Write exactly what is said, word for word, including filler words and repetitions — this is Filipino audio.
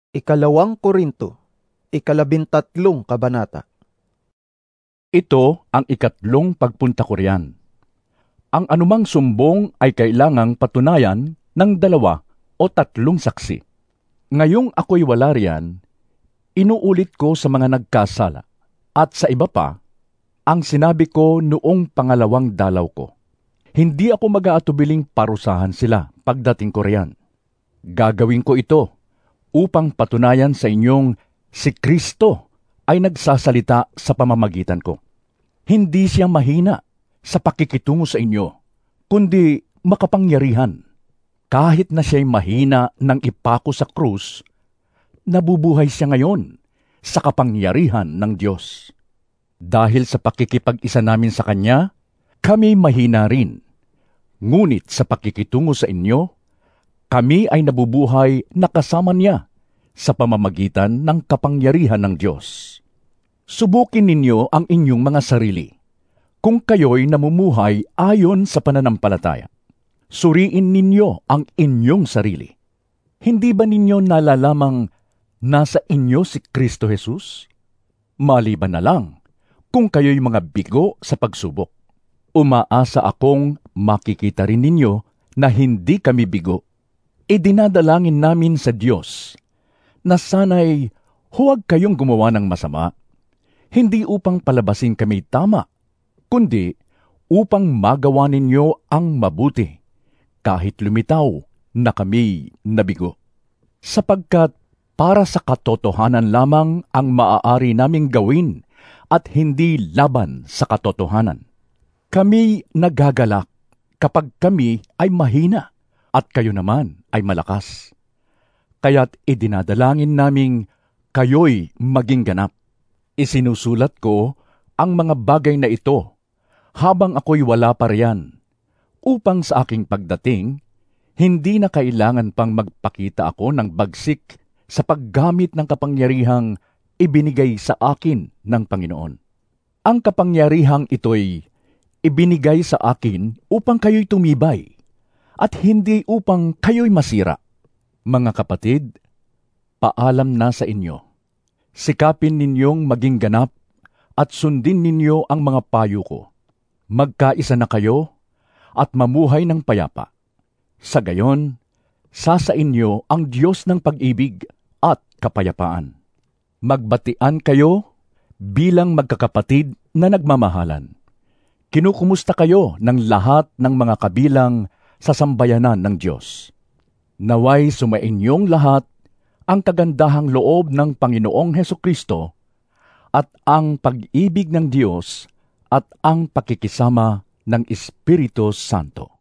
Ikalawang Korinto, ikalabintatlong kabanata. Ito ang ikatlong pagpunta ko riyan. Ang anumang sumbong ay kailangang patunayan ng dalawa o tatlong saksi. Ngayong ako'y wala riyan, inuulit ko sa mga nagkasala, at sa iba pa, ang sinabi ko noong pangalawang dalaw ko. Hindi ako mag-aatubiling parusahan sila pagdating ko riyan. Gagawin ko ito upang patunayan sa inyong si Kristo ay nagsasalita sa pamamagitan ko. Hindi siya mahina sa pakikitungo sa inyo, kundi makapangyarihan. Kahit na siya'y mahina ng ipako sa krus, nabubuhay siya ngayon sa kapangyarihan ng Diyos. Dahil sa pakikipag-isa namin sa Kanya, kami mahina rin. Ngunit sa pakikitungo sa inyo, kami ay nabubuhay na kasama niya sa pamamagitan ng kapangyarihan ng Diyos. Subukin ninyo ang inyong mga sarili, kung kayo'y namumuhay ayon sa pananampalataya. Suriin ninyo ang inyong sarili. Hindi ba ninyo nalalamang nasa inyo si Kristo Jesus? Maliban na lang kung kayo'y mga bigo sa pagsubok. Umaasa akong makikita rin ninyo na hindi kami bigo. Idinadalangin namin sa Diyos na sana'y huwag kayong gumawa ng masama, hindi upang palabasin kami tama, kundi upang magawa ninyo ang mabuti, kahit lumitaw na kami nabigo. Sapagkat para sa katotohanan lamang ang maaari naming gawin at hindi laban sa katotohanan. Kami nagagalak kapag kami ay mahina at kayo naman ay malakas. Kaya't idinadalangin naming kayo'y maging ganap. Isinusulat ko ang mga bagay na ito habang ako'y wala pa riyan, upang sa aking pagdating, hindi na kailangan pang magpakita ako ng bagsik sa paggamit ng kapangyarihang ibinigay sa akin ng Panginoon. Ang kapangyarihang ito'y ibinigay sa akin upang kayo'y tumibay, at hindi upang kayo'y masira. Mga kapatid, paalam na sa inyo. Sikapin ninyong maging ganap at sundin ninyo ang mga payo ko. Magkaisa na kayo at mamuhay ng payapa. Sa gayon, sasa inyo ang Diyos ng pag-ibig at kapayapaan. Magbatian kayo bilang magkakapatid na nagmamahalan. Kinukumusta kayo ng lahat ng mga kabilang sa sambayanan ng Diyos. Naway sumainyong lahat ang kagandahang loob ng Panginoong Hesukristo at ang pag-ibig ng Diyos at ang pakikisama ng Espiritu Santo.